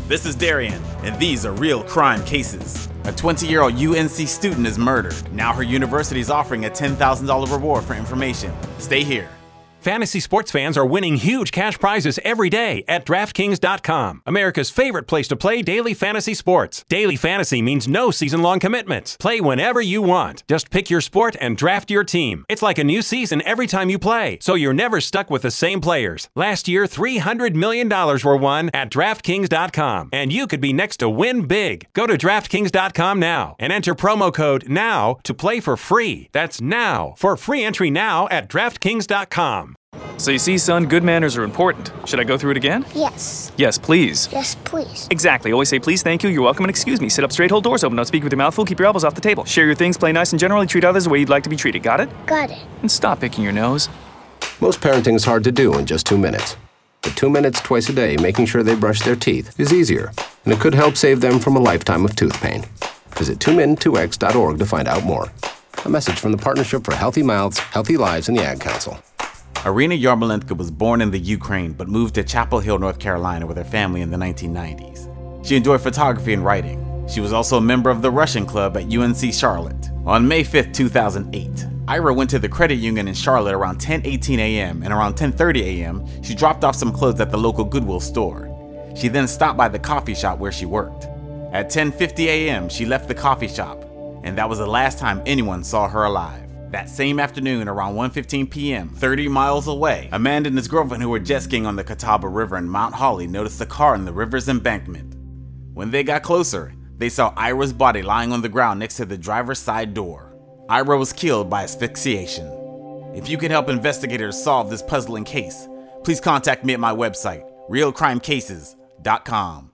This is Darian, and these are real crime cases. A 20-year-old UNC student is murdered. Now her university is offering a $10,000 reward for information. Stay here. Fantasy sports fans are winning huge cash prizes every day at DraftKings.com, America's favorite place to play daily fantasy sports. Daily fantasy means no season-long commitments. Play whenever you want. Just pick your sport and draft your team. It's like a new season every time you play, so you're never stuck with the same players. Last year, $300 million were won at DraftKings.com, and you could be next to win big. Go to DraftKings.com now and enter promo code NOW to play for free. That's NOW for free entry now at DraftKings.com. So you see, son, good manners are important. Should I go through it again? Yes. Yes, please. Yes, please. Exactly. Always say please, thank you, you're welcome, and excuse me. Sit up straight, hold doors open, don't speak with your mouth full, keep your elbows off the table. Share your things, play nice, and generally treat others the way you'd like to be treated. Got it? Got it. And stop picking your nose. Most parenting is hard to do in just 2 minutes. But 2 minutes twice a day making sure they brush their teeth is easier, and it could help save them from a lifetime of tooth pain. Visit 2min2x.org to find out more. A message from the Partnership for Healthy Mouths, Healthy Lives, and the Ad Council. Irina Yarmolenko was born in the Ukraine but moved to Chapel Hill, North Carolina with her family in the 1990s. She enjoyed photography and writing. She was also a member of the Russian club at UNC Charlotte. On May 5, 2008, Ira went to the credit union in Charlotte around 10:18 a.m. and around 10:30 a.m. she dropped off some clothes at the local Goodwill store. She then stopped by the coffee shop where she worked. At 10:50 a.m. she left the coffee shop, and that was the last time anyone saw her alive. That same afternoon, around 1:15 p.m., 30 miles away, Amanda and his girlfriend who were jet skiing on the Catawba River in Mount Holly noticed a car in the river's embankment. When they got closer, they saw Ira's body lying on the ground next to the driver's side door. Ira was killed by asphyxiation. If you can help investigators solve this puzzling case, please contact me at my website, realcrimecases.com.